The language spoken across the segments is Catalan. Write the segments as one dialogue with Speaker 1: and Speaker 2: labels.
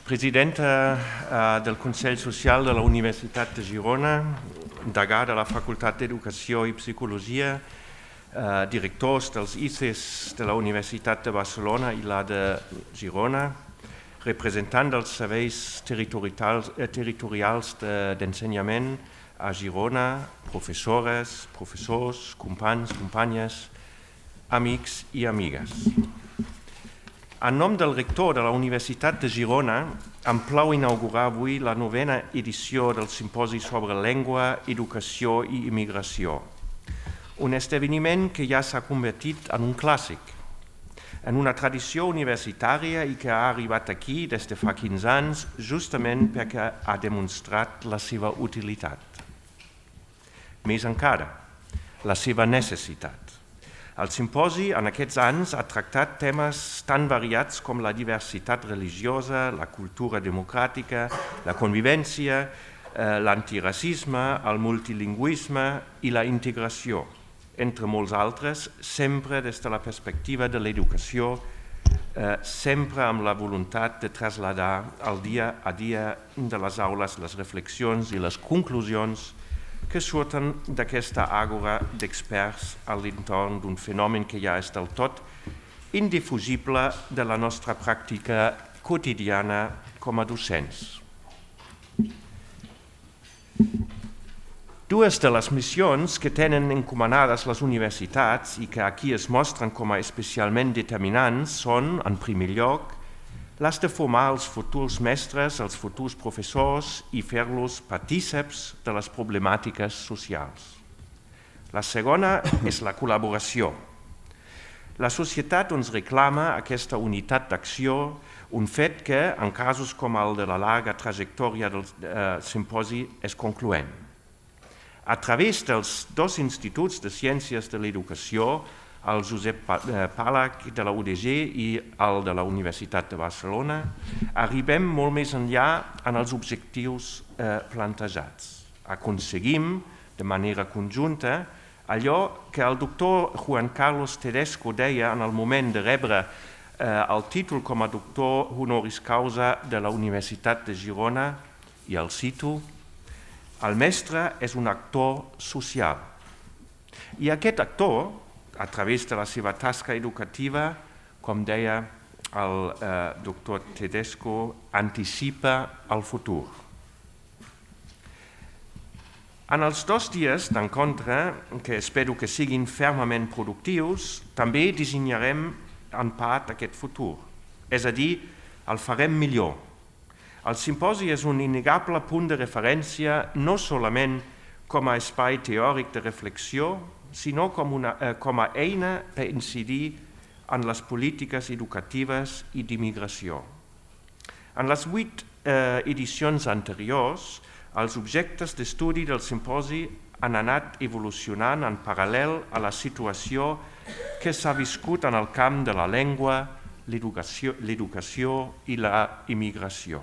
Speaker 1: Presidenta del Consell Social de la Universitat de Girona, degà de la Facultat d'Educació i Psicologia, directors dels ICES de la Universitat de Barcelona i la de Girona, representant dels serveis territorials d'ensenyament a Girona, professores, professors, companys, companyes, amics i amigues. En nom del rector de la Universitat de Girona, em plau inaugurar avui la 9a edició del Simposi sobre Llengua, Educació i Immigració, un esdeveniment que ja s'ha convertit en un clàssic, en una tradició universitària i que ha arribat aquí des de fa 15 anys justament perquè ha demostrat la seva utilitat. Més encara, la seva necessitat. El simposi en aquests anys ha tractat temes tan variats com la diversitat religiosa, la cultura democràtica, la convivència, l'antiracisme, el multilingüisme i la integració, entre molts altres, sempre des de la perspectiva de l'educació, sempre amb la voluntat de traslladar al dia a dia de les aules les reflexions i les conclusions que surten d'aquesta àgora d'experts a l'entorn d'un fenomen que ja és del tot indefugible de la nostra pràctica quotidiana com a docents. Dues de les missions que tenen encomanades les universitats i que aquí es mostren com a especialment determinants són, en primer lloc, les de formar els futurs mestres, els futurs professors i fer-los partíceps de les problemàtiques socials. La segona és la col·laboració. La societat ens reclama aquesta unitat d'acció, un fet que, en casos com el de la llarga trajectòria del simposi, és concloent. A través dels dos instituts de ciències de l'educació, el Josep Palac de la UDG i el de la Universitat de Barcelona, arribem molt més enllà en els objectius plantejats. Aconseguim, de manera conjunta, allò que el doctor Juan Carlos Tedesco deia en el moment de rebre el títol com a doctor honoris causa de la Universitat de Girona, i el cito: «El mestre és un actor social». I aquest actor, a través de la seva tasca educativa, com deia el doctor Tedesco, anticipa el futur. En els 2 dies d'encontre, que espero que siguin fermament productius, també dissenyarem en part aquest futur, és a dir, el farem millor. El simposi és un innegable punt de referència no solament com a espai teòric de reflexió, sinó com a eina per incidir en les polítiques educatives i d'immigració. En les 8 edicions anteriors, els objectes d'estudi del simposi han anat evolucionant en paral·lel a la situació que s'ha viscut en el camp de la llengua, l'educació i la immigració.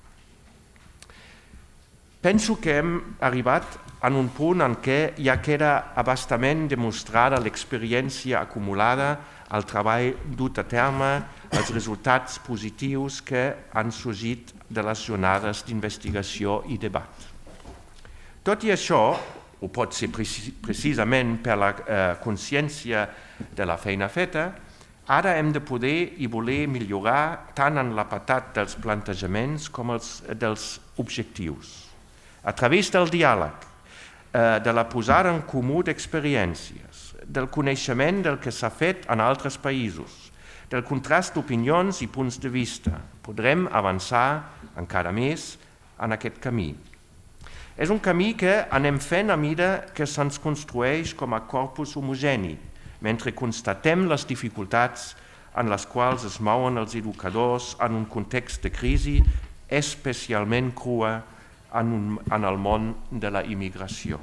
Speaker 1: Penso que hem arribat en un punt en què ja queda abastament demostrada l'experiència acumulada, el treball dut a terme, els resultats positius que han sorgit de les jornades d'investigació i debat. Tot i això, o pot ser precisament per la consciència de la feina feta, ara hem de poder i voler millorar tant en l'apartat dels plantejaments com dels objectius. A través del diàleg, de la posada en comú d'experiències, del coneixement del que s'ha fet en altres països, del contrast d'opinions i punts de vista, podrem avançar encara més en aquest camí. És un camí que anem fent a mesura que se'ns construeix com a corpus homogeni, mentre constatem les dificultats en les quals es mouen els educadors en un context de crisi especialment crua en el món de la immigració.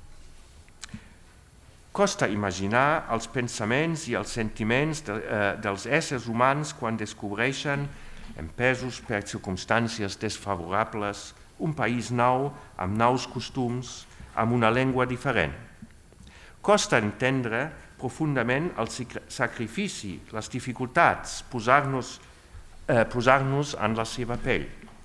Speaker 1: Costa imaginar els pensaments i els sentiments dels éssers humans quan descobreixen, empesos per circumstàncies desfavorables, un país nou, amb nous costums, amb una llengua diferent. Costa entendre profundament el sacrifici, les dificultats, posar-nos en la seva pell.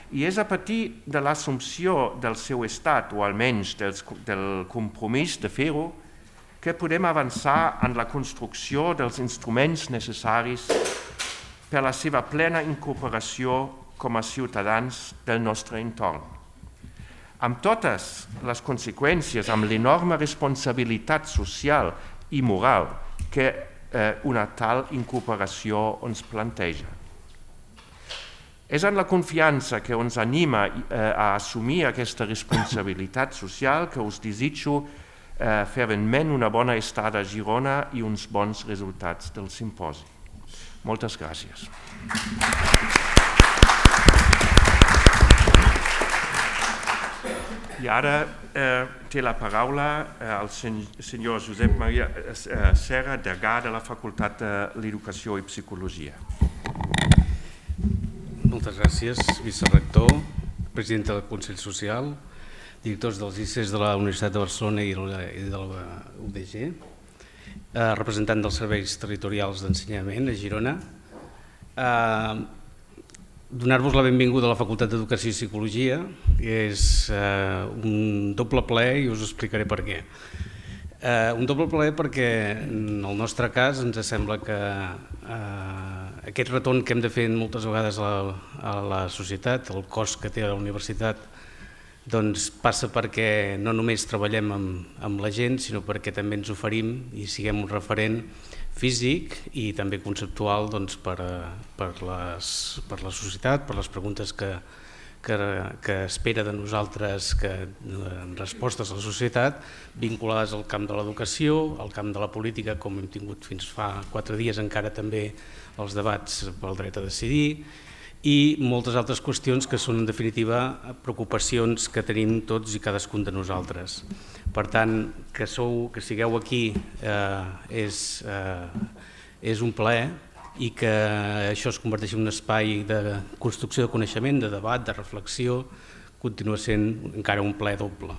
Speaker 1: I és a partir de l'assumpció del seu estat, o almenys del compromís de fer-ho, que podem avançar en la construcció dels instruments necessaris per la seva plena incorporació com a ciutadans del nostre entorn. Amb totes les conseqüències, amb l'enorme responsabilitat social i moral que una tal incorporació ens planteja. És en la confiança que ens anima a assumir aquesta responsabilitat social que us desitjo ferventment una bona estada a Girona i uns bons resultats del simposi. Moltes gràcies. I ara té la paraula el senyor Josep Maria Serra, degà de la Facultat d'Educació i Psicologia.
Speaker 2: Moltes gràcies, vicerector, president del Consell Social, directors dels ICES de la Universitat de Barcelona i de la UDG, representant dels serveis territorials d'ensenyament a Girona. Donar-vos la benvinguda a la Facultat d'Educació i Psicologia. És un doble plaer i us explicaré per què. Un doble plaer perquè en el nostre cas ens sembla que aquest retorn que hem de fer moltes vegades a la societat, el cost que té la universitat, doncs passa perquè no només treballem amb la gent, sinó perquè també ens oferim i siguem un referent físic i també conceptual per la societat, per les preguntes que espera de nosaltres respostes a la societat vinculades al camp de l'educació, al camp de la política, com hem tingut fins fa 4 dies encara també els debats pel dret a decidir, i moltes altres qüestions que són en definitiva preocupacions que tenim tots i cadascun de nosaltres. Per tant, que sigueu aquí és un plaer, i que això es converteixi en un espai de construcció de coneixement, de debat, de reflexió, continua sent encara un plaer doble.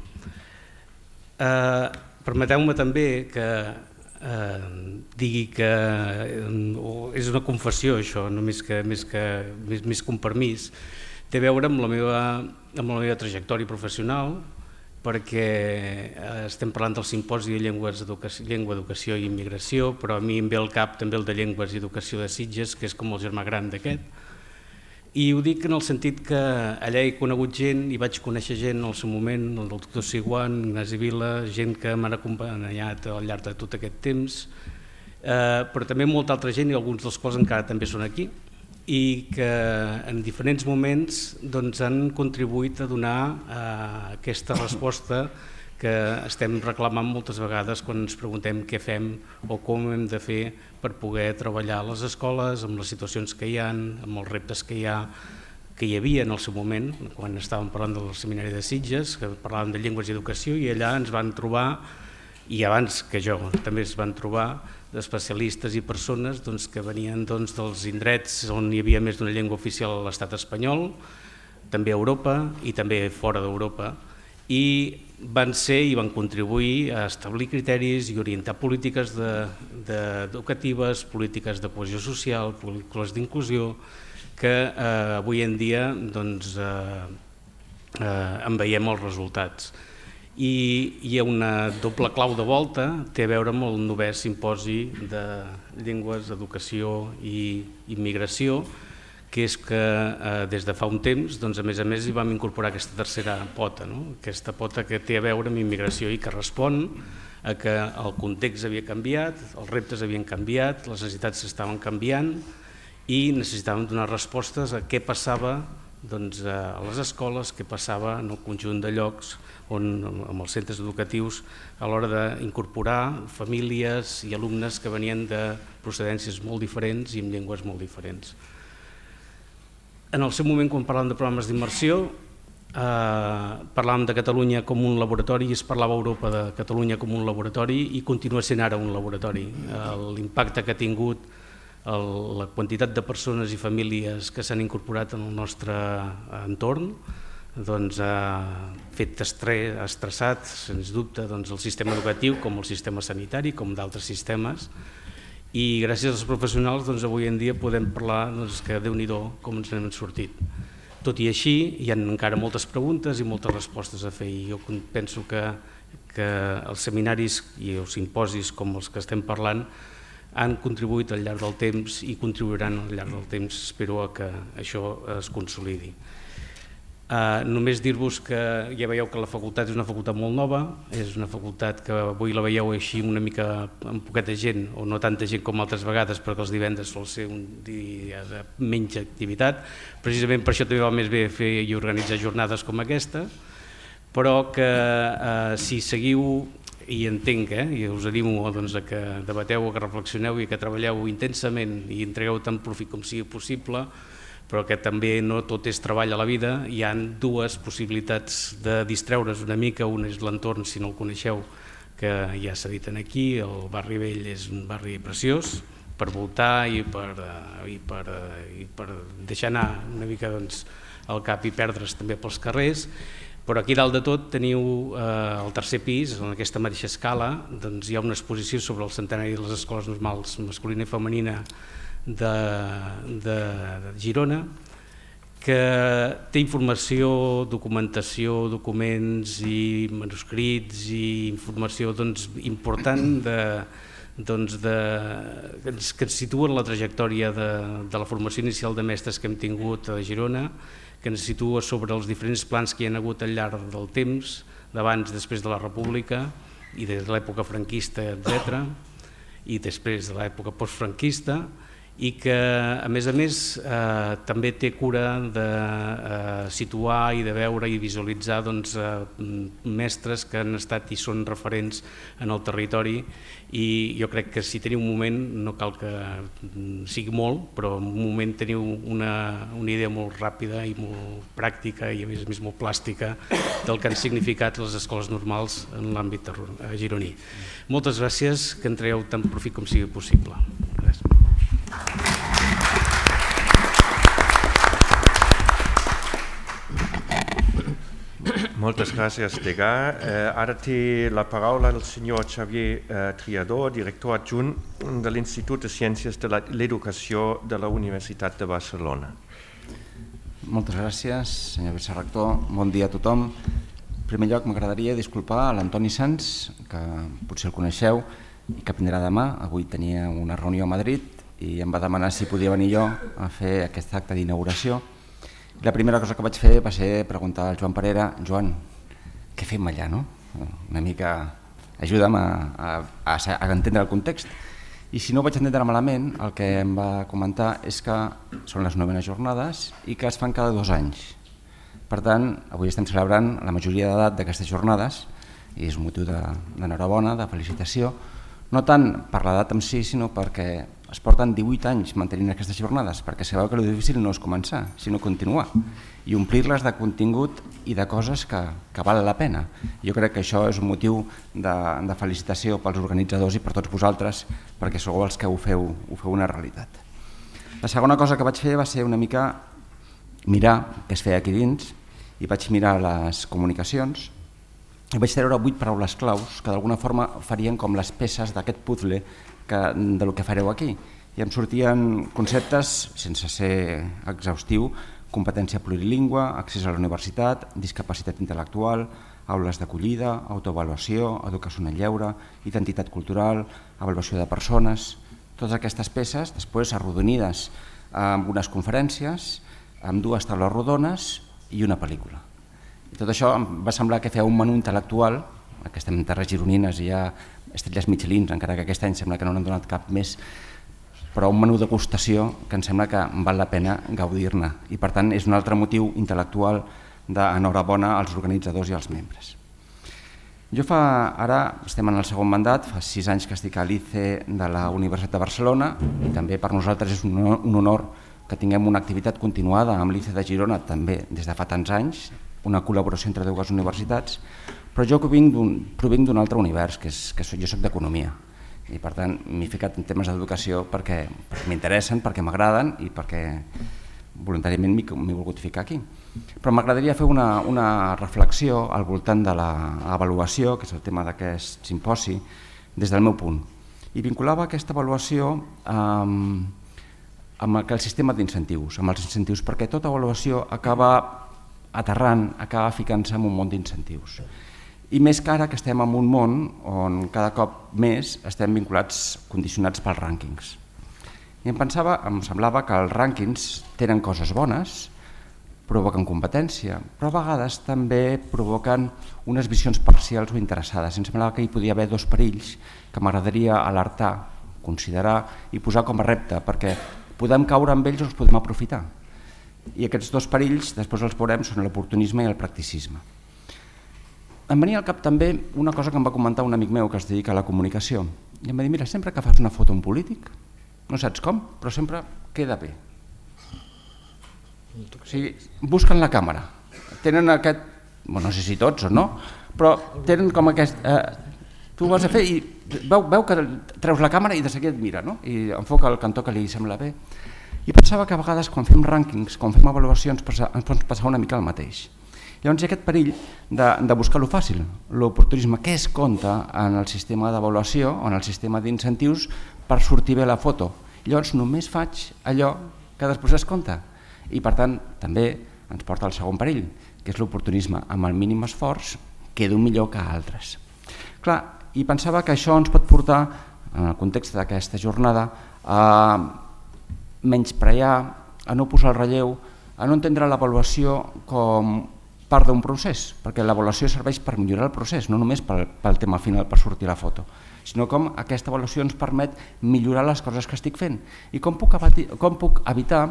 Speaker 2: Permeteu-me també que digui que és una confessió això, no més que un permís, té a veure amb la meva trajectòria professional, perquè estem parlant del simposi de llengua, educació i immigració, però a mi em ve al cap també el de llengües i educació de Sitges, que és com el germà gran d'aquest. I ho dic en el sentit que allà he conegut gent i vaig conèixer gent en el seu moment, el doctor Siguan, Ignasi Vila, gent que m'han acompanyat al llarg de tot aquest temps, però també molta altra gent i alguns dels quals encara també són aquí, i que en diferents moments han contribuït a donar aquesta resposta que estem reclamant moltes vegades quan ens preguntem què fem o com hem de fer per poder treballar a les escoles, amb les situacions que hi ha, amb els reptes que hi havia en el seu moment, quan estàvem parlant del seminari de Sitges, que parlàvem de llengües i educació, i allà ens van trobar, i abans que jo també es van trobar, d'especialistes i persones que venien dels indrets on hi havia més d'una llengua oficial a l'estat espanyol, també a Europa i també fora d'Europa, i van ser i van contribuir a establir criteris i orientar polítiques educatives, polítiques de cohesió social, polítiques d'inclusió, que avui en dia en veiem els resultats. I hi ha una doble clau de volta, té a veure amb el 9è simposi de llengües, educació i immigració, que és que des de fa un temps, a més hi vam incorporar aquesta tercera pota, aquesta pota que té a veure amb immigració i que respon a que el context havia canviat, els reptes havien canviat, les necessitats s'estaven canviant i necessitàvem donar respostes a què passava a les escoles, què passava en el conjunt de llocs amb els centres educatius a l'hora d'incorporar famílies i alumnes que venien de procedències molt diferents i amb llengües molt diferents. En el seu moment, quan parlàvem de programes d'immersió, parlàvem de Catalunya com un laboratori i es parlava a Europa de Catalunya com un laboratori i continua sent ara un laboratori. L'impacte que ha tingut la quantitat de persones i famílies que s'han incorporat en el nostre entorn ha fet estressat, sens dubte, el sistema educatiu com el sistema sanitari, com d'altres sistemes, i gràcies als professionals avui en dia podem parlar que Déu-n'hi-do com ens n'hem sortit. Tot i així, hi ha encara moltes preguntes i moltes respostes a fer, i jo penso que els seminaris i els simposis com els que estem parlant han contribuït al llarg del temps i contribuiran al llarg del temps, espero que això es consolidi. Només dir-vos que ja veieu que la facultat és una facultat molt nova, és una facultat que avui la veieu així una mica amb poqueta gent, o no tanta gent com altres vegades, perquè els divendres sol ser un dia de menys activitat. Precisament per això també va més bé fer i organitzar jornades com aquesta, però que si seguiu, i entenc, i us animo que debateu, que reflexioneu i que treballeu intensament i entregueu tant profit com sigui possible, però que també no tot és treball a la vida. Hi ha dues possibilitats de distreure's una mica. Una és l'entorn, si no el coneixeu, que ja s'ha dit aquí, el barri vell és un barri preciós per voltar i per deixar anar una mica el cap i perdre's també pels carrers. Però aquí dalt de tot teniu el tercer pis, en aquesta mateixa escala, hi ha una exposició sobre el centenari de les escoles normals masculina i femenina de Girona, que té informació, documentació, documents i manuscrits i informació important que ens situa en la trajectòria de la formació inicial de mestres que hem tingut a Girona, que ens situa sobre els diferents plans que hi ha hagut al llarg del temps, d'abans i després de la República, i de l'època franquista, etc., i després de l'època postfranquista, i que a més també té cura de situar i de veure i visualitzar mestres que han estat i són referents en el territori, i jo crec que si teniu un moment, no cal que sigui molt, però en un moment teniu una idea molt ràpida i molt pràctica i a més molt plàstica del que han significat les escoles normals en l'àmbit gironí. Moltes gràcies, que en traieu tant profit com sigui possible. Gràcies.
Speaker 1: Moltes gràcies, degà. Ara té la paraula el senyor Xavier Triador, director adjunt de l'Institut de Ciències de l'Educació de la Universitat de Barcelona.
Speaker 3: Moltes gràcies, senyor vicerector. Bon dia a tothom. En primer lloc, m'agradaria disculpar a l'Antoni Sans, que potser el coneixeu i que vindrà demà. Avui tenia una reunió a Madrid i em va demanar si podia venir jo a fer aquest acte d'inauguració. La primera cosa que vaig fer va ser preguntar al Joan Parera: Joan, què fem allà, no? Una mica ajuda'm a entendre el context. I si no ho vaig entendre malament, el que em va comentar és que són les 9enes jornades i que es fan cada 2 anys. Per tant, avui estem celebrant la majoria d'edat d'aquestes jornades i és un motiu d'enhorabona, de felicitació, no tant per l'edat en si, sinó perquè es porten 18 anys mantenint aquestes jornades, perquè sabeu que el difícil no és començar, sinó continuar i omplir-les de contingut i de coses que val la pena. Jo crec que això és un motiu de felicitació pels organitzadors i per tots vosaltres, perquè sou els que ho feu una realitat. La segona cosa que vaig fer va ser una mica mirar què es feia aquí dins, i vaig mirar les comunicacions i vaig treure 8 paraules claus que d'alguna forma farien com les peces d'aquest puzzle del que fareu aquí. I em sortien conceptes, sense ser exhaustiu: competència plurilingüe, accés a la universitat, discapacitat intel·lectual, aules d'acollida, autoavaluació, educació en el lleure, identitat cultural, avaluació de persones. Totes aquestes peces, després arrodonides amb unes conferències, amb 2 taules rodones i una pel·lícula. I tot això em va semblar que feia un menú intel·lectual, que estem en terres gironines i hi ha estrelles Michelin, encara que aquest any sembla que no n'han donat cap més, però un menú de degustació que em sembla que val la pena gaudir-ne. I per tant és un altre motiu intel·lectual d'enhorabona als organitzadors i als membres. Jo ara estem en el segon mandat, fa 6 anys que estic a l'ICE de la Universitat de Barcelona i també per nosaltres és un honor que tinguem una activitat continuada amb l'ICE de Girona també des de fa tants anys, una col·laboració entre 2 universitats, però jo provinc d'un altre univers, que jo soc d'economia, i per tant m'he ficat en temes d'educació perquè m'interessen, perquè m'agraden i perquè voluntàriament m'he volgut ficar aquí. Però m'agradaria fer una reflexió al voltant de l'avaluació, que és el tema d'aquest simposi, des del meu punt. I vinculava aquesta avaluació amb el sistema d'incentius, perquè tota avaluació acaba aterrant, acaba ficant-se en un món d'incentius. I més que ara que estem en un món on cada cop més estem vinculats, condicionats pels rànquings. I em semblava que els rànquings tenen coses bones, provoquen competència, però a vegades també provoquen unes visions parcials o interessades. Em semblava que hi podia haver dos perills que m'agradaria alertar, considerar i posar com a repte, perquè podem caure amb ells o els podem aprofitar. I aquests dos perills, després els veurem, són l'oportunisme i el practicisme. Em venia al cap també una cosa que em va comentar un amic meu que es dedica a la comunicació. I em va dir, mira, sempre que fas una foto a un polític, no saps com, però sempre queda bé. O sigui, busquen la càmera. Tenen aquest, no sé si tots o no, però tenen com aquest... Tu ho has de fer i veu que treus la càmera i de seguida et mira, no? I enfoca el cantó que li sembla bé. I pensava que a vegades quan fem rànquings, quan fem avaluacions, ens pot passar una mica el mateix. Llavors hi ha aquest perill de buscar lo fàcil, l'oportunisme, què es compta en el sistema d'avaluació o en el sistema d'incentius per sortir bé la foto. Llavors només faig allò que després es compta. I per tant també ens porta al segon perill, que és l'oportunisme. Amb el mínim esforç quedo millor que altres. Clar, i pensava que això ens pot portar, en el context d'aquesta jornada, a menysprear, a no posar el relleu, a no entendre l'avaluació com part d'un procés, perquè l'avaluació serveix per millorar el procés, no només pel tema final, per sortir la foto, sinó com aquesta avaluació ens permet millorar les coses que estic fent. I com puc evitar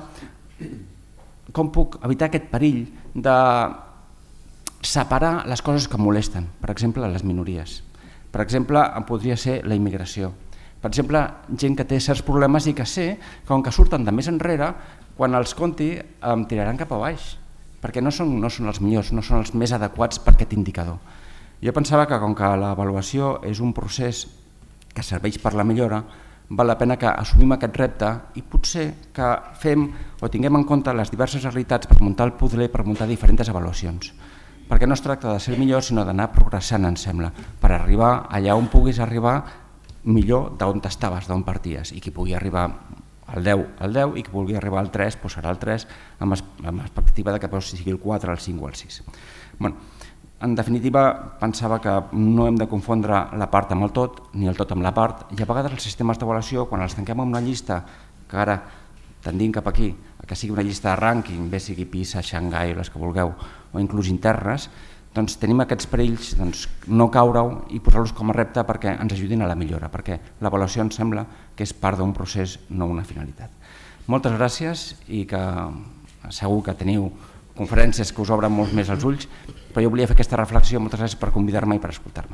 Speaker 3: aquest perill de separar les coses que em molesten, per exemple, les minories. Per exemple, podria ser la immigració. Per exemple, gent que té certs problemes i que sé que com que surten de més enrere, quan els compti em tiraran cap a baix, perquè no són els millors, no són els més adequats per aquest indicador. Jo pensava que com que l'avaluació és un procés que serveix per la millora, val la pena que assumim aquest repte i potser que fem o tinguem en compte les diverses realitats per muntar el puzzle, per muntar diferents avaluacions. Perquè no es tracta de ser millor, sinó d'anar progressant, em sembla, per arribar allà on puguis arribar millor d'on estaves, d'on parties, i qui pugui arribar al 10, i qui vulgui arribar al 3, serà el 3, amb l'expectativa que sigui el 4, el 5 o el 6. En definitiva, pensava que no hem de confondre la part amb el tot, ni el tot amb la part, i a vegades els sistemes d'avaluació, quan els tanquem en una llista, que ara tendim cap aquí, que sigui una llista de rànquing, bé sigui PISA, Xangai, les que vulgueu, o inclús internes, doncs tenim aquests perills, no caure-ho i posar-los com a repte perquè ens ajudin a la millora, perquè l'avaluació em sembla que és part d'un procés, no una finalitat. Moltes gràcies i que segur que teniu conferències que us obren molt més els ulls, però jo volia fer aquesta reflexió. Moltes gràcies per convidar-me i per escoltar-me.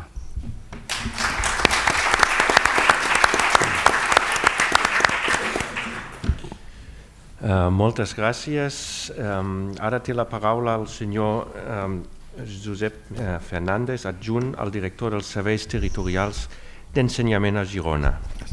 Speaker 1: Moltes gràcies. Ara té la paraula el senyor Josep Fernández, adjunt al director dels serveis territorials d'ensenyament a Girona.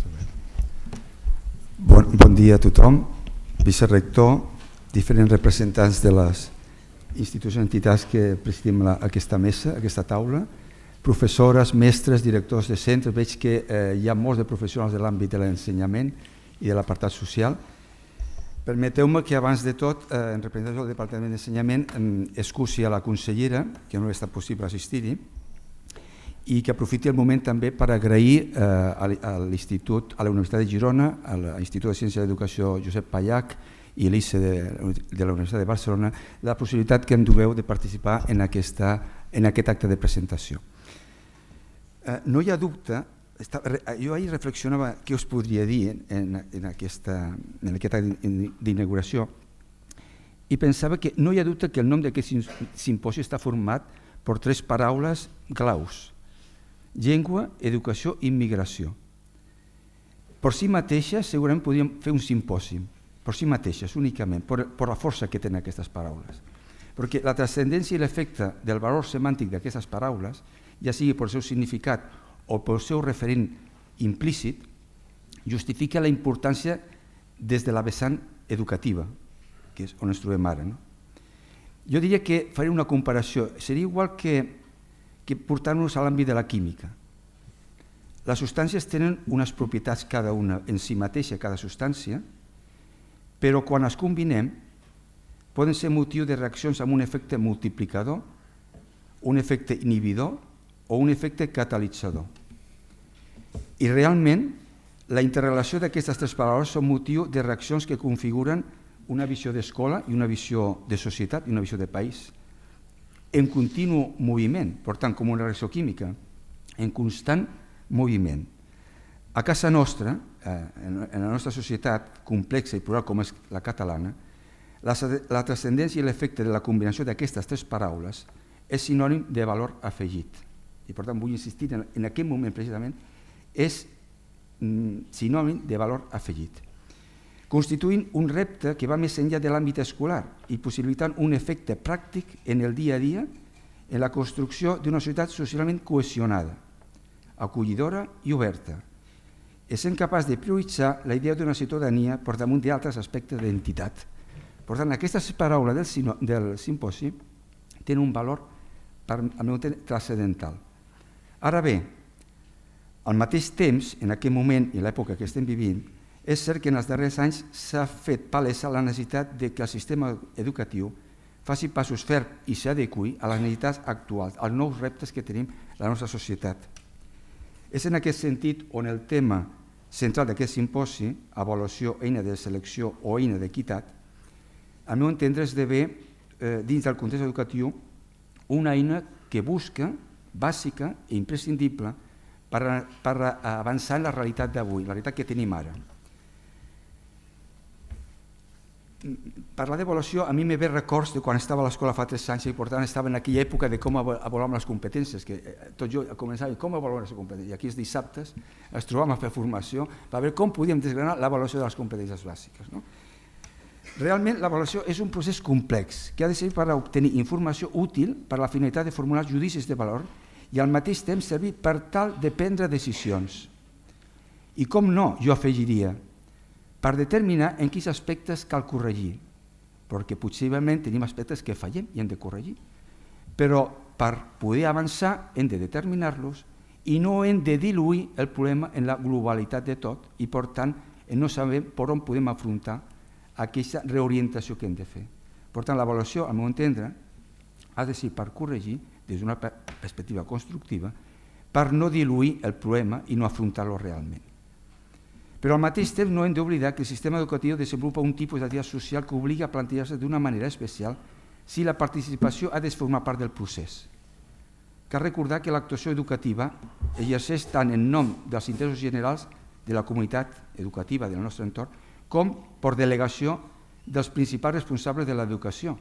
Speaker 4: Bon dia a tothom, vicerector, diferents representants de les institucions i entitats que presidim aquesta mesa, aquesta taula, professores, mestres, directors de centres. Veig que hi ha molts de professionals de l'àmbit de l'ensenyament i de l'apartat social. Permeteu-me que abans de tot, en representació del Departament d'Ensenyament, excusi a la consellera, que no ha estat possible assistir-hi, i que aprofiti el moment també per agrair a l'Institut, a la Universitat de Girona, a l'Institut de Ciència i d'Educació Josep Pallach i l'ICE de la Universitat de Barcelona, la possibilitat que em dugueu de participar en aquest acte de presentació. No hi ha dubte, jo ahir reflexionava què us podria dir en aquest acte d'inauguració i pensava que no hi ha dubte que el nom d'aquest simposi està format per tres paraules claus: llengua, educació i immigració. Per si mateixes segurament podríem fer un simposi, per si mateixes únicament, per la força que tenen aquestes paraules. Perquè la transcendència i l'efecte del valor semàntic d'aquestes paraules, ja sigui pel seu significat o pel seu referent implícit, justifica la importància des de la vessant educativa, que és on ens trobem ara. Jo diria que faré una comparació, seria igual que portar-nos a l'àmbit de la química. Les substàncies tenen unes propietats cada una en si mateixa, cada substància, però quan es combinem poden ser motiu de reaccions amb un efecte multiplicador, un efecte inhibidor o un efecte catalitzador. I realment la interrelació d'aquestes tres paraules són motiu de reaccions que configuren una visió d'escola i una visió de societat i una visió de país en continu moviment, per tant, com una reacció química, en constant moviment. A casa nostra, en la nostra societat complexa i plural com és la catalana, la transcendència i l'efecte de la combinació d'aquestes tres paraules és sinònim de valor afegit. I per tant vull insistir en aquest moment precisament, és sinònim de valor afegit, constituint un repte que va més enllà de l'àmbit escolar i possibilitant un efecte pràctic en el dia a dia en la construcció d'una societat socialment cohesionada, acollidora i oberta, essent capaç de prioritzar la idea d'una ciutadania per damunt d'altres aspectes d'identitat. Per tant, aquestes paraules del simposi tenen un valor, al meu entendre, transcendental. Ara bé, al mateix temps, en aquest moment i l'època que estem vivint, és cert que en els darrers anys s'ha fet palesa la necessitat de que el sistema educatiu faci passos ferms i s'adequi a les necessitats actuals, als nous reptes que tenim a la nostra societat. És en aquest sentit on el tema central d'aquest simposi, avaluació, eina de selecció o eina d'equitat, al meu entendre esdevé, dins del context educatiu, una eina que busca, bàsica i imprescindible, per avançar en la realitat d'avui, la realitat que tenim ara. Parlar d'avaluació a mi me ve records de quan estava a l'escola fa 3 anys i per tant estava en aquella època de com avaluàvem les competències, que tot jo començava com avaluar les competències, i aquí els dissabtes ens trobàvem a fer formació per veure com podíem desgranar l'avaluació de les competències bàsiques. Realment l'avaluació és un procés complex que ha de servir per obtenir informació útil per a la finalitat de formular judicis de valor i al mateix temps servir per tal de prendre decisions. I com no, jo afegiria, per determinar en quins aspectes cal corregir, perquè possiblement tenim aspectes que fallem i hem de corregir, però per poder avançar hem de determinar-los i no hem de diluir el problema en la globalitat de tot i per tant no sabem per on podem afrontar aquesta reorientació que hem de fer. Per tant, l'avaluació, al meu entendre, ha de ser per corregir des d'una perspectiva constructiva per no diluir el problema i no afrontar-lo realment. Però al mateix temps no hem d'oblidar que el sistema educatiu desenvolupa un tipus d'activitat social que obliga a plantejar-se d'una manera especial si la participació ha de formar part del procés. Cal recordar que l'actuació educativa exerceix tant en nom dels interessos generals de la comunitat educativa del nostre entorn com per delegació dels principals responsables de l'educació,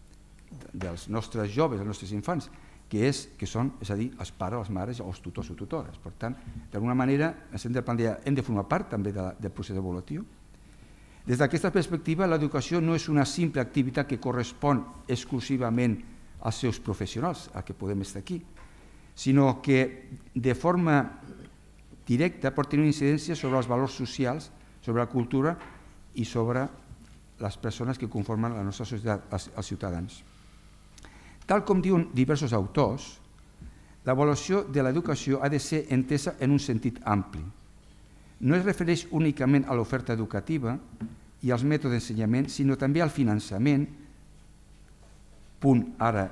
Speaker 4: dels nostres joves, dels nostres infants, que són, és a dir, els pares, les mares o els tutors o tutores. Per tant, d'alguna manera, hem de formar part també del procés evolutiu. Des d'aquesta perspectiva, l'educació no és una simple activitat que correspon exclusivament als seus professionals, al que podem estar aquí, sinó que de forma directa pot tenir una incidència sobre els valors socials, sobre la cultura i sobre les persones que conformen la nostra societat, els ciutadans. Tal com diuen diversos autors, l'avaluació de l'educació ha de ser entesa en un sentit ampli. No es refereix únicament a l'oferta educativa i als mètodes d'ensenyament, sinó també al finançament, punt ara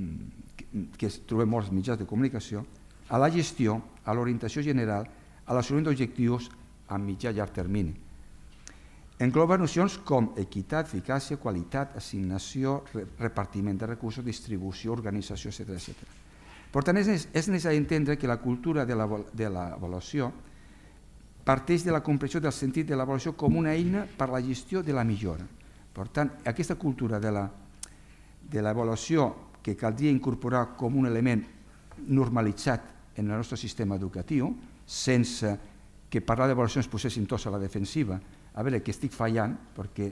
Speaker 4: que trobem molts mitjans de comunicació, a la gestió, a l'orientació general, a l'assoliment d'objectius a mitjà i llarg termini. Engloba nocions com equitat, eficàcia, qualitat, assignació, repartiment de recursos, distribució, organització, etc. Per tant, és necessari entendre que la cultura de l'avaluació parteix de la comprensió del sentit de l'avaluació com una eina per a la gestió de la millora. Per tant, aquesta cultura de l'avaluació que caldria incorporar com un element normalitzat en el nostre sistema educatiu, sense que parlar d'avaluació ens posessin tots a la defensiva, a veure que estic fallant perquè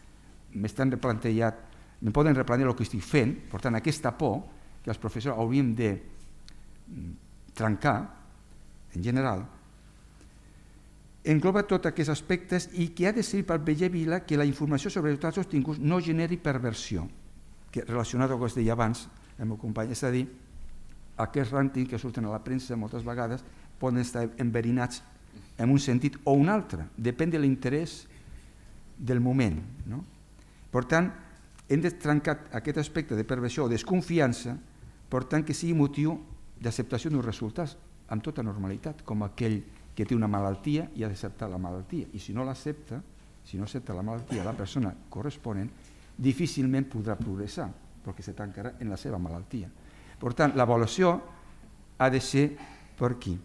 Speaker 4: me poden replantejar el que estic fent, per tant aquesta por que els professors hauríem de trencar en general engloba tots aquests aspectes i que ha de servir per vigilar que la informació sobre els resultats obtinguts no generi perversió, que relacionat amb el que es deia abans el meu company, és a dir, aquests rànquings que surten a la premsa moltes vegades poden estar enverinats en un sentit o un altre, depèn de l'interès del moment. Per tant, hem de trencar aquest aspecte de perversió o desconfiança, per tant que sigui motiu d'acceptació d'uns resultats amb tota normalitat, com aquell que té una malaltia i ha d'acceptar la malaltia, i si no l'accepta, si no accepta la malaltia la persona corresponent, difícilment podrà progressar, perquè se tancarà en la seva malaltia. Per tant, l'avaluació ha de ser per aquí.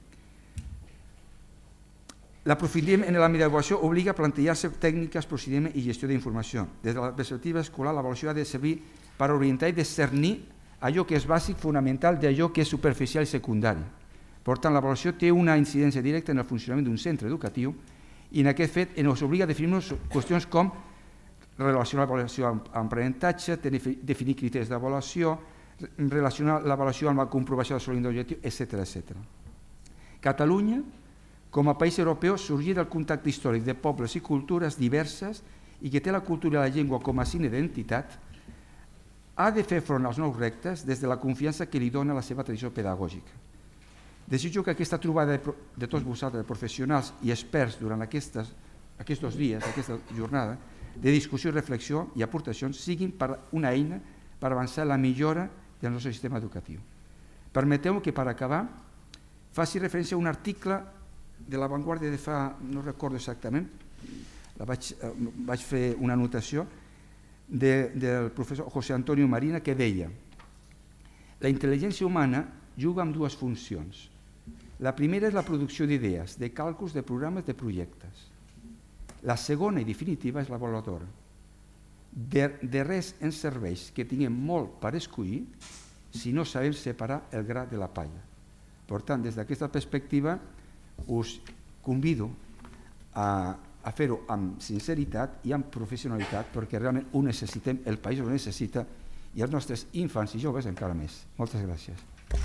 Speaker 4: L'aprofundiment en l'àmbit d'avaluació obliga a plantejar-se tècniques, procediments i gestió d'informació. Des de la perspectiva escolar, l'avaluació ha de servir per orientar i discernir allò que és bàsic, fonamental, d'allò que és superficial i secundari. Per tant, l'avaluació té una incidència directa en el funcionament d'un centre educatiu i en aquest fet ens obliga a definir qüestions com relacionar l'avaluació amb aprenentatge, definir criteris d'avaluació, relacionar l'avaluació amb la comprovació de l'assoliment d'objectiu, etc. Catalunya, com a país europeu, sorgir del contacte històric de pobles i cultures diverses i que té la cultura i la llengua com a signe d'identitat, ha de fer front als nous reptes des de la confiança que li dona la seva tradició pedagògica. Desitjo que aquesta trobada de tots vosaltres, professionals i experts, durant aquests 2 dies, aquesta jornada, de discussió, reflexió i aportacions, siguin una eina per avançar en la millora del nostre sistema educatiu. Permeteu-me que, per acabar, faci referència a un article de La Vanguardia de fa, no recordo exactament, vaig fer una anotació, del professor José Antonio Marina, que deia: la intel·ligència humana juga amb 2 funcions. La primera és la producció d'idees, de càlculs, de programes, de projectes. La segona i definitiva és l'avaluadora. De res ens serveix que tinguem molt per escollir si no sabem separar el gra de la palla. Per tant, des d'aquesta perspectiva, us convido a fer-ho amb sinceritat i amb professionalitat, perquè realment ho necessitem, el país ho necessita, i els nostres infants i joves encara més. Moltes gràcies.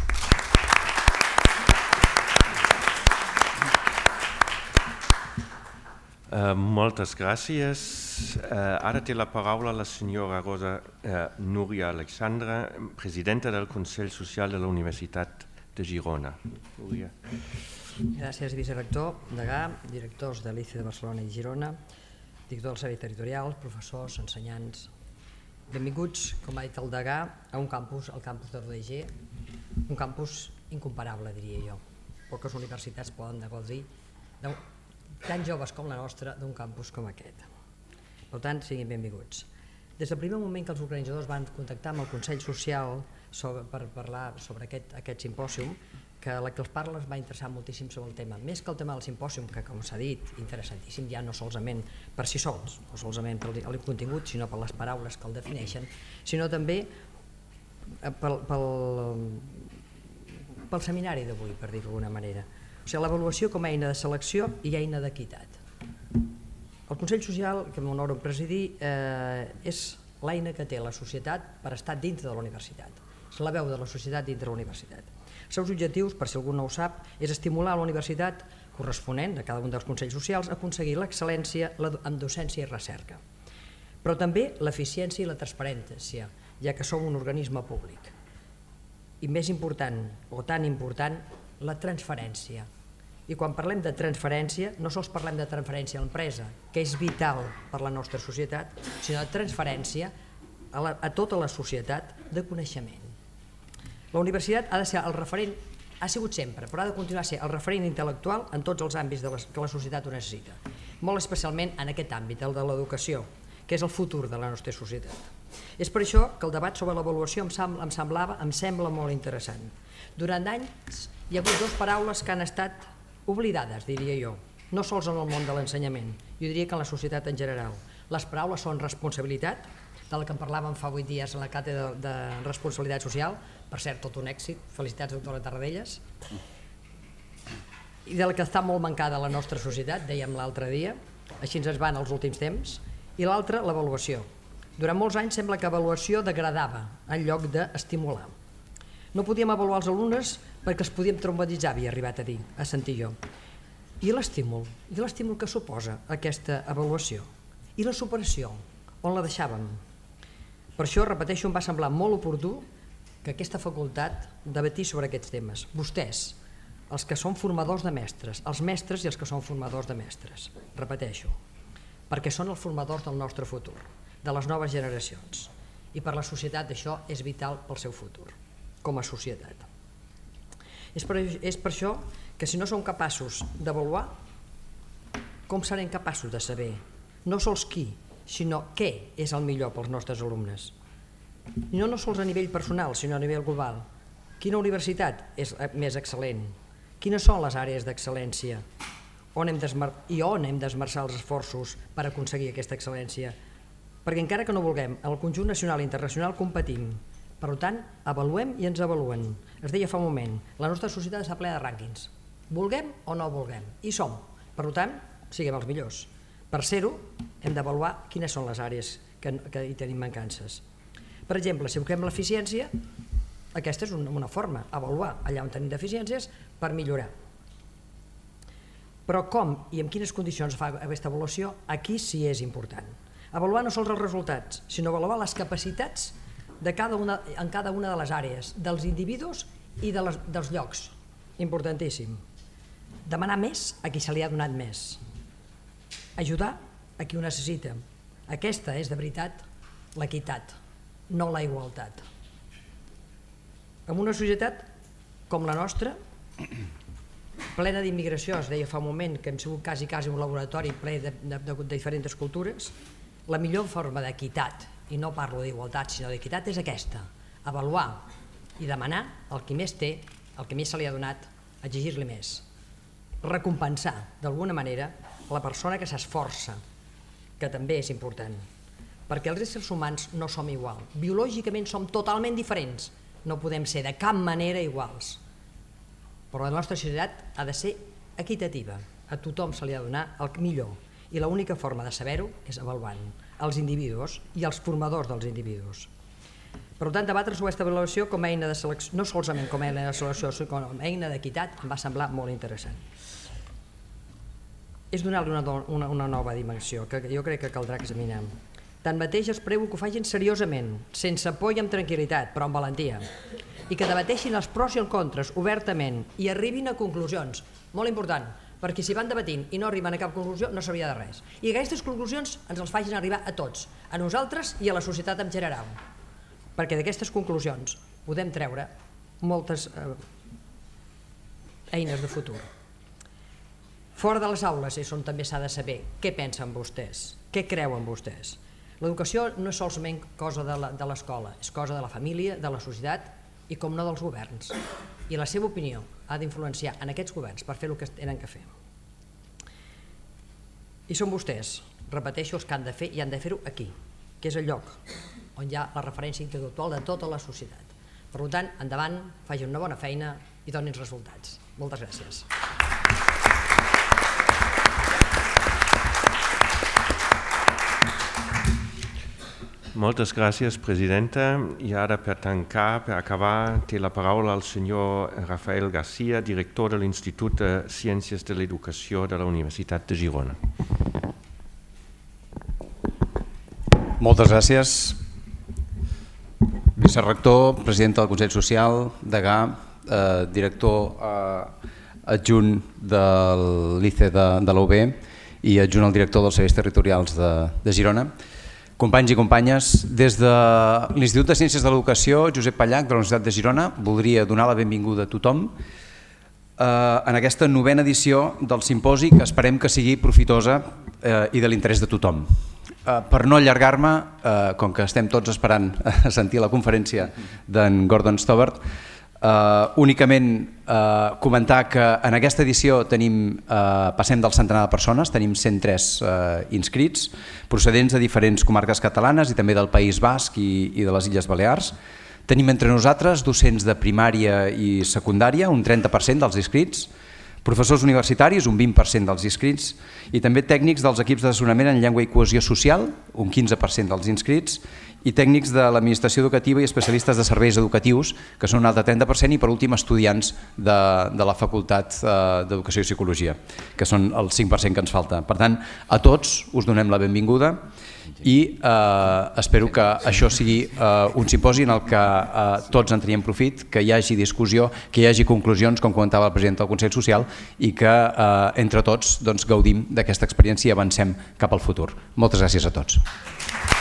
Speaker 1: Moltes gràcies. Ara té la paraula la senyora Rosa Núria Alexandra, presidenta del Consell Social de la Universitat de Girona.
Speaker 5: Gràcies, vicerector, degà, directors de l'ICE de Barcelona i Girona, director del Servei Territorial, professors, ensenyants. Benvinguts, com ha dit el degà, a un campus, el campus de l'UDG, un campus incomparable, diria jo. Poques universitats poden gaudir, tan joves com la nostra, d'un campus com aquest. Per tant, siguin benvinguts. Des del primer moment que els organitzadors van contactar amb el Consell Social per parlar sobre aquest simpòsium, que la que els parla els va interessar moltíssim sobre el tema. Més que el tema del simpòsium, que com s'ha dit, interessantíssim ja no solament per si sols, no solament per el contingut, sinó per les paraules que el defineixen, sinó també pel seminari d'avui, per dir-ho d'alguna manera. O sigui, l'avaluació com a eina de selecció i eina d'equitat. El Consell Social, que m'honoro en presidir, és l'eina que té la societat per estar dintre de la universitat. És la veu de la societat dintre de la universitat. Els seus objectius, per si algú no ho sap, és estimular a la universitat corresponent de cada un dels Consells Socials a aconseguir l'excel·lència en docència i recerca, però també l'eficiència i la transparència, ja que som un organisme públic. I més important, o tan important, la transferència. I quan parlem de transferència, no sols parlem de transferència a l'empresa, que és vital per la nostra societat, sinó de transferència a tota la societat de coneixement. La universitat ha de ser el referent, ha sigut sempre, però ha de continuar a ser el referent intel·lectual en tots els àmbits que la societat ho necessita, molt especialment en aquest àmbit, el de l'educació, que és el futur de la nostra societat. És per això que el debat sobre l'avaluació em sembla molt interessant. Durant anys hi ha hagut 2 paraules que han estat oblidades, diria jo, no sols en el món de l'ensenyament, jo diria que en la societat en general. Les paraules són responsabilitat, de la que en parlàvem fa 8 dies a la càtedra de responsabilitat social, per cert, tot un èxit, felicitats doctora Tarradellas, i de la que està molt mancada la nostra societat, dèiem l'altre dia, així ens van els últims temps, i l'altra, l'avaluació. Durant molts anys sembla que avaluació degradava en lloc d'estimular. No podíem avaluar els alumnes perquè els podíem traumatitzar, havia arribat a dir, a sentir jo. I l'estímul? I l'estímul que suposa aquesta avaluació? I la superació? On la deixàvem? Per això, repeteixo, em va semblar molt oportú que aquesta facultat debatés sobre aquests temes. Vostès, els que són formadors de mestres, els mestres i els que són formadors de mestres. Repeteixo, perquè són els formadors del nostre futur, de les noves generacions. I per la societat això és vital pel seu futur, com a societat. És per això que si no som capaços d'avaluar, com serem capaços de saber no sols qui, sinó què és el millor pels nostres alumnes? I no sols a nivell personal, sinó a nivell global. Quina universitat és més excel·lent? Quines són les àrees d'excel·lència? I on hem d'esmerçar els esforços per aconseguir aquesta excel·lència? Perquè encara que no vulguem, en el conjunt nacional i internacional competim. Per tant, avaluem i ens avaluen. Es deia fa un moment, la nostra societat està plena de rànquings. Vulguem o no vulguem. I som. Per tant, siguem els millors. Per ser-ho, hem d'avaluar quines són les àrees que hi tenim mancances. Per exemple, si busquem l'eficiència, aquesta és una forma, avaluar allà on tenim deficiències per millorar. Però com i en quines condicions fa aquesta avaluació, aquí sí és important. Avaluar no sols els resultats, sinó avaluar les capacitats en cada una de les àrees, dels individus i dels llocs. Importantíssim. Demanar més a qui se li ha donat més. Ajudar a qui ho necessita. Aquesta és de veritat l'equitat, no la igualtat. En una societat com la nostra, plena d'immigració, es deia fa un moment que hem sigut quasi un laboratori ple de diferents cultures, la millor forma d'equitat, i no parlo d'igualtat sinó d'equitat, és aquesta: avaluar i demanar al qui més té, al que més se li ha donat, exigir-li més. Recompensar d'alguna manera la persona que s'esforça, que també és important, perquè els éssers humans no som igual, biològicament som totalment diferents, no podem ser de cap manera iguals, però la nostra societat ha de ser equitativa, a tothom se li ha de donar el millor, i l'única forma de saber-ho és avaluant els individus i els formadors dels individus. Per tant, debatre sobre aquesta avaluació com a eina de selecció, no solament com a eina de selecció, sinó com a eina d'equitat, em va semblar molt interessant. És donar-li una nova dimensió, que jo crec que caldrà examinar. Tanmateix els prego que ho facin seriosament, sense por i amb tranquil·litat, però amb valentia, i que debateixin els pros i els contres obertament i arribin a conclusions, molt important, perquè si van debatint i no arriben a cap conclusió no servia de res. I que aquestes conclusions ens els facin arribar a tots, a nosaltres i a la societat en general, perquè d'aquestes conclusions podem treure moltes eines de futur. Fora de les aules és on també s'ha de saber què pensen vostès, què creuen vostès. L'educació no és solament cosa de l'escola, és cosa de la família, de la societat i, com no, dels governs. I la seva opinió ha d'influenciar en aquests governs per fer el que tenen que fer. I són vostès, repeteixo, els que han de fer i han de fer-ho aquí, que és el lloc on hi ha la referència intel·lectual de tota la societat. Per tant, endavant, facin una bona feina i donin resultats. Moltes gràcies.
Speaker 1: Moltes gràcies, presidenta. I ara, per tancar, per acabar, té la paraula el senyor Rafael García, director de l'Institut de Ciències de l'Educació de la Universitat de Girona.
Speaker 6: Moltes gràcies. Vicerector, president del Consell Social, degà, director adjunt de l'ICE de la UB i adjunt al director dels serveis territorials de Girona. Companys i companyes, des de l'Institut de Ciències de l'Educació Josep Pallach de la Universitat de Girona voldria donar la benvinguda a tothom en aquesta 9a edició del simposi que esperem que sigui profitosa i de l'interès de tothom. Per no allargar-me, com que estem tots esperant a sentir la conferència d'en Gordon Stobart, únicament comentar que en aquesta edició passem del centenar de persones, tenim 103 inscrits, procedents de diferents comarques catalanes i també del País Basc i de les Illes Balears. Tenim entre nosaltres docents de primària i secundària, un 30% dels inscrits, professors universitaris, un 20% dels inscrits, i també tècnics dels equips d'assessorament en llengua i cohesió social, un 15% dels inscrits, i tècnics de l'administració educativa i especialistes de serveis educatius, que són un altre 30%, i per últim estudiants de la Facultat d'Educació i Psicologia, que són el 5% que ens falta. Per tant, a tots us donem la benvinguda i espero que això sigui un simposi en el que tots en traiem profit, que hi hagi discussió, que hi hagi conclusions, com comentava el president del Consell Social, i que entre tots gaudim d'aquesta experiència i avancem cap al futur. Moltes gràcies a tots.